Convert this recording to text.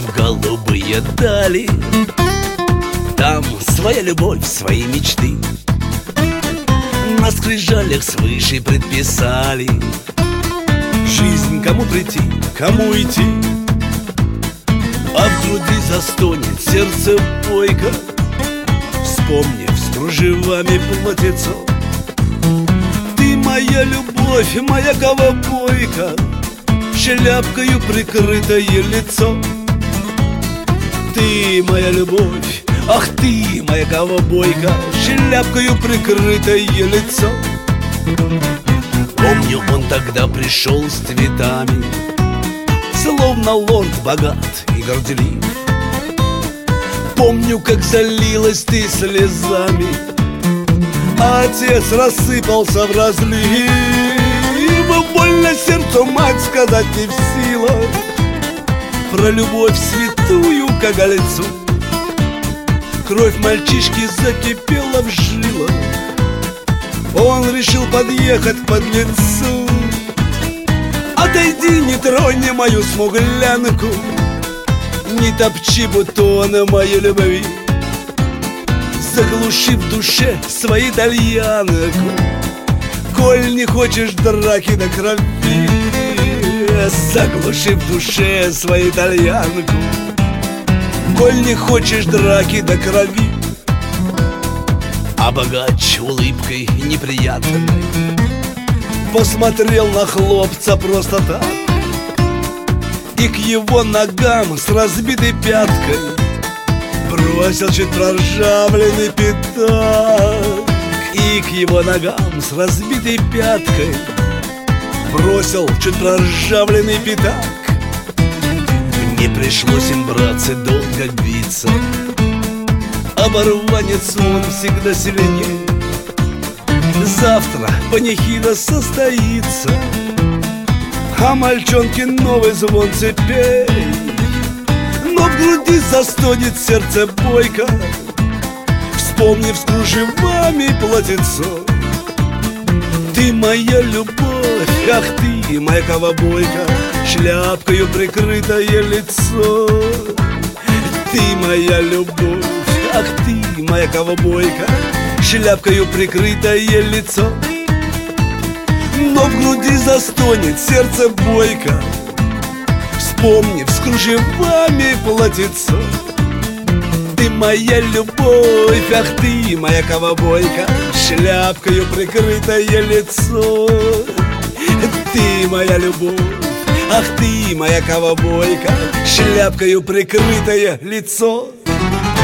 в голубые дали. Там своя любовь, свои мечты на скрижалях свыше предписали. Жизнь кому прийти, кому идти, а в груди застонет сердце бойко, вспомнив с кружевами платьицо. Ты моя любовь, моя ковбойка, шляпкою прикрытое лицо. Ты моя любовь, ах ты моя ковбойка, шляпкою прикрытое лицо. Помню, он тогда пришел с цветами, словно лорд богат и горделив. Помню, как залилась ты слезами, а отец рассыпался в разлив. Больно сердцу, мать, сказать не в силах про любовь святую к оголецу. Кровь мальчишки закипела в жилах, он решил подъехать к подлецу. Отойди, не тронь мою смуглянку, не топчи бутоны моей любви. Заглуши в душе свою итальянку, коль не хочешь драки до крови. Заглуши в душе свою итальянку, коль не хочешь драки до крови. А богач улыбкой неприятной посмотрел на хлопца просто так и к его ногам с разбитой пяткой бросил чуть проржавленный пятак. И к его ногам с разбитой пяткой бросил чуть проржавленный пятак. Не пришлось им, братцы, долго биться, оборванец он всегда сильнее. Завтра панихида состоится, а мальчонке новый звон цепей. Но в груди застонет сердце бойко, вспомнив с кружевами платьицо. Ты моя любовь, ах ты моя ковбойка, шляпкою прикрытое лицо. Ты моя любовь, ах ты моя ковбойка, шляпкою прикрытое лицо. Но в груди застонет сердце бойко, вспомнив с кружевами платьицо. Ты моя любовь, ах ты моя ковбойка, шляпкою прикрытое лицо. Ты моя любовь, ах ты моя ковбойка, шляпкою прикрытое лицо.